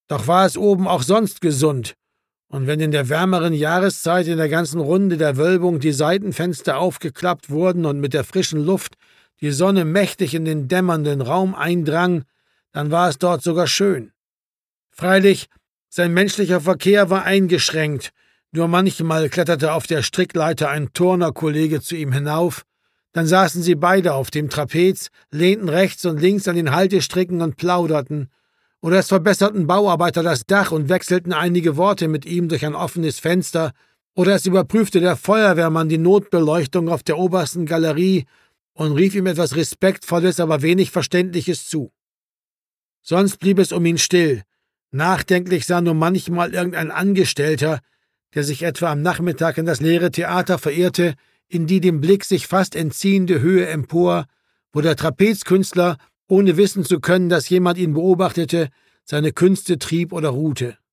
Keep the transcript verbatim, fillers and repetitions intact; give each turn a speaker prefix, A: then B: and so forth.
A: Doch war es oben auch sonst gesund, und wenn in der wärmeren Jahreszeit in der ganzen Runde der Wölbung die Seitenfenster aufgeklappt wurden und mit der frischen Luft die Sonne mächtig in den dämmernden Raum eindrang, dann war es dort sogar schön. Freilich, sein menschlicher Verkehr war eingeschränkt, nur manchmal kletterte auf der Strickleiter ein Turnerkollege zu ihm hinauf, dann saßen sie beide auf dem Trapez, lehnten rechts und links an den Haltestricken und plauderten, oder es verbesserten Bauarbeiter das Dach und wechselten einige Worte mit ihm durch ein offenes Fenster, oder es überprüfte der Feuerwehrmann die Notbeleuchtung auf der obersten Galerie und rief ihm etwas Respektvolles, aber wenig Verständliches zu. Sonst blieb es um ihn still. Nachdenklich sah nur manchmal irgendein Angestellter, der sich etwa am Nachmittag in das leere Theater verirrte, in die dem Blick sich fast entziehende Höhe empor, wo der Trapezkünstler, ohne wissen zu können, dass jemand ihn beobachtete, seine Künste trieb oder ruhte.